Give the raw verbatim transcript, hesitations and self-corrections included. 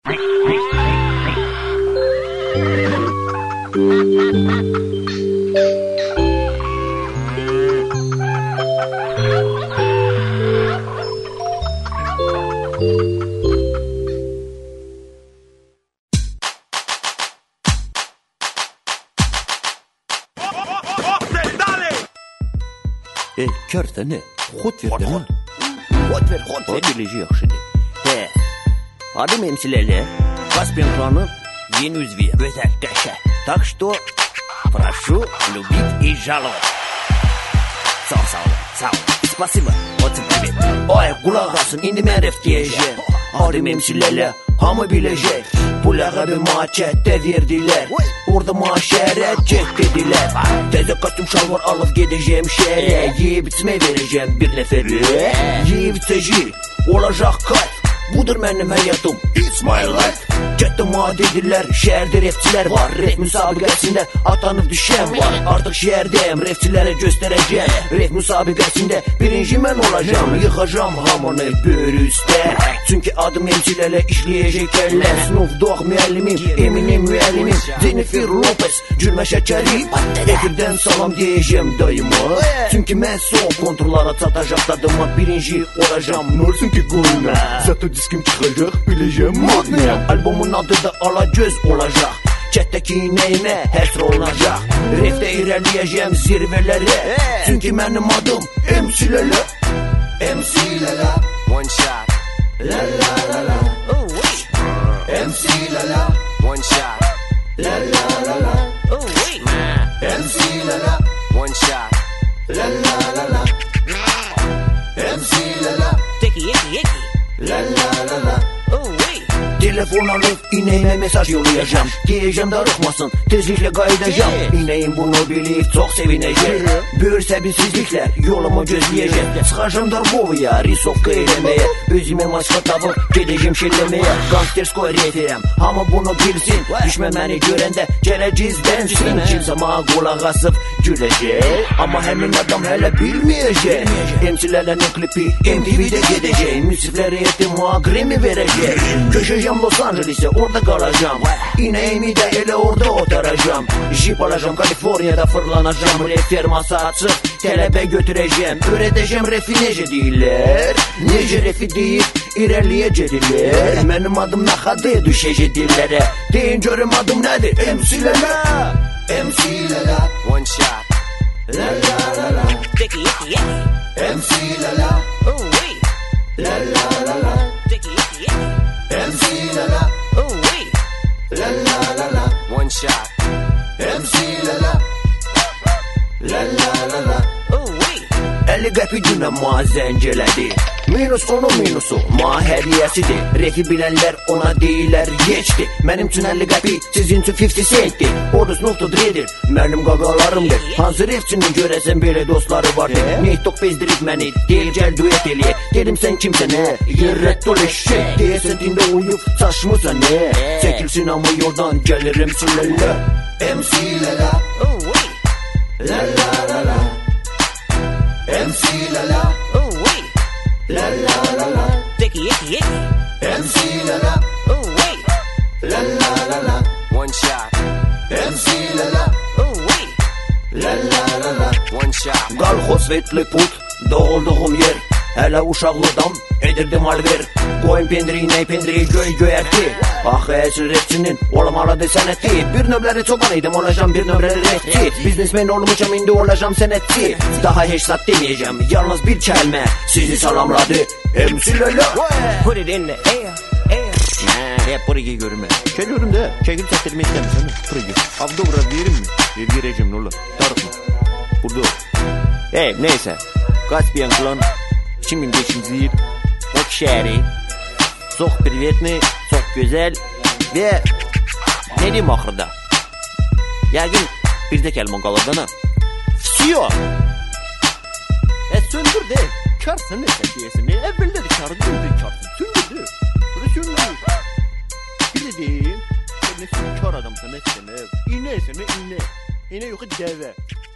E, kör ne? Xod ver, xod. Xod ver, xod ver. Beləcə yaxşıdır. Hə. Adım emsilərlə Каспиан кlanın yeni üzvü. Gözəl, qəşəng. Так что прошу любить и жаловать. Sağ ol, sağ ol, sağ ol. Spasiba. Otur привет. Oy, qulaq asın, indi mən ref deyəcəm. Adım emsilərlə hamı biləcək. Bu ləğəbi maçətdə verdilər. Orada maşərət get dedilər. Təzə kostyum şalvar alıb gedəcəm şəhərə. Yeyib içmə verəcəm bir nəfərə. Yeyib içəcək, olacaq kayf. Budur mənim həyatım, it's my life. Getdə mat edirlər, şəhərdə refçilər var. Ref müsabiqəsində atanıb düşən var. Artıq şəhərdəyəm, refçilərə göstərəcəm. Ref müsabiqəsində birinci mən olacam. Yıxacam hamını böyrü üstə. Çünki adım emsilərlə işləyəcəklərlər. Snoop Dogg müəllimim, Eminem müəllimim, Jennifer Lopez, Cürmə şəkərim. Efirdən salam deyəcəm dayıma. Çünki mən son konturlara çatacaq dadıma. Birinci olacam, nolsun ki qoyma. Zato diskim çıxacaq, biləcəm modniyam. Albomun adı da Alagöz olacaq. Cətdəki nəyimə həsr olunacaq. Refdə irəliyəcəm zirvələrə. Çünki mənim adım emsilərlə. Emsilərlə. One shot. La la la la. Oh wait. Emsilərlə. One shot. La la la la. Oh wait. Emsilərlə. One shot. La la la la. Emsilərlə. Dicky, icky, icky. La la la la. Oh wait. Telefon alıb inəyimə mesaj yollayacam. Deyəcəm darıxmasın, tezliklə qayıdacam. İnəyim bunu bilib çox sevinəcək. Böyür səbirsizliklər yolumu gözləyəcək. Çıxacam Darbovaya, risovka eləməyə. Özümə maska tapıb gedəcəm şelləməyə. Gangsterskoy referəm, hamı bunu bilsin. Düşmən məni görəndə gələ gizlənsin. Kimsə mənə qulaq asıb güləcək. Amma həmin adam hələ bilməyəcək. Emsilərlə klipi M T V'də gedəcək. Müsiflərə etdim, mənə Grammy verəcək. Köşəcəm Los Angeles'e, orada qalacam. İnəyimi də elə orada otaracam. Jip alacam, Kaliforniyada fırlanacam. Ref ferması açıb tələbə götürəcəm. Öyrədəcəm refi necə deyirlər. Necə refi deyib irəliyə gedirlər. Mənim adım naxadı düşəcək dillərə. Deyin görüm adım nədir? Emsilərlə. Emsilərlə. One shot. La la la la. Dicky, icky, icky. Emsilərlə. Oh wait. La la la la. Dicky, icky, icky. Emsilərlə. Oh wait. La la la la. One shot. Emsilərlə. La la la la. Oh wait. əlli qəpi günə ma zəng elədi. Minus onun minusu ma hədiyyəsidir. Refi bilənlər ona deyirlər geçdi. Mənim üçün əlli qəpi, sizin üçün iyirmi centdir. Orada Snoop Dogg-dir, mənim qaqalarımdır. Hansı refçinin görəsən belə dostları vardır. Neytok bezdirib məni, deyil gəl duet eləyək. Dedim sən kimsən nə? Yerrət dol eşək. Deyəsən dində uyub çaşmısan nə? Çəkilsin amma yoldan gəlirim silərlə. M C-lərə. Oh wait. La la la la. M C-lərə. Oh wait. La la la la. Dicky, icky, icky. M C-lərə. Oh wait. La la la la. One shot. M C-lərə. Oh wait. La la la la. One shot. Qalxoz vetli put, doğulduğum yer. Hələ uşaqlıdan edirdim alver. Qoyun pendiri, ney pendiri göy göyərdi. Axı əsr repçinin olmalıdır sənəti. Bir nömrəli çoban idim, olacam bir nömrəli repçi. Biznesmen olmuşam, indi olacam sənətçi. Daha heç zat deməyəcəm, yalnız bir kəlmə sizi salamladı M C-lərlə. Put it in the air, air. Hep buraya görünme. Geliyorum da, çekil çektirme istemişsin. Buraya. Avdovra verim mi? Ver gireceğim, ne olur. Tarıkma. Burada. Hey, neyse. Каспиан klan. iki min beşinci yıl. Ok şəhəri. Çox privetli, çox gözəl. Və ne diyeyim axırda? Yəqin bir də kəlmə qalırdan ha. Fisiyo. E söndür de. Karsın ne sen diyesin. Ne evvelde de karı dündü karsın. Söndür de. Bunu söndür. Bir de diyeyim. Sen ne kar adamsın ne sen ev. İğne sen ne iğne. İğne yok deve.